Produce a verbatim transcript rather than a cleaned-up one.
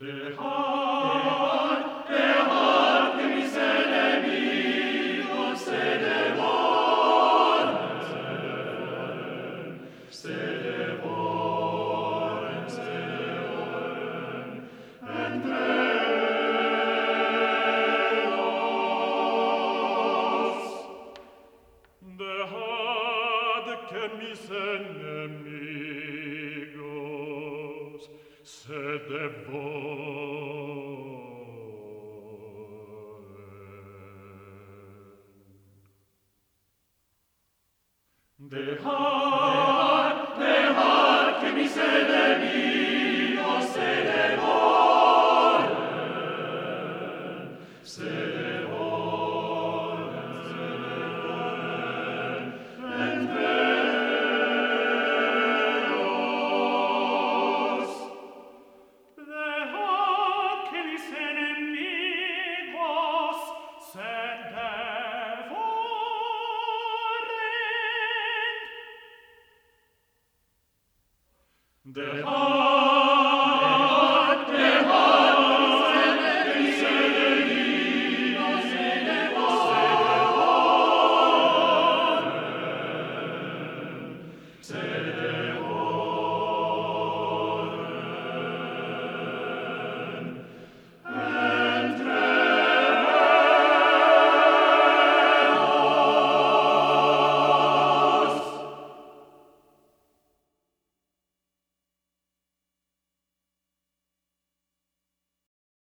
Dejad, dejad que mis enemigos se devoren, se devoren, se devoren entre ellos. Dejad que mis enemigos se devoren. Dejad, dejad que mis enemigos se devoren, se devoren, se devoren entre ellos. Dejad que mis enemigos se devoren. Dejad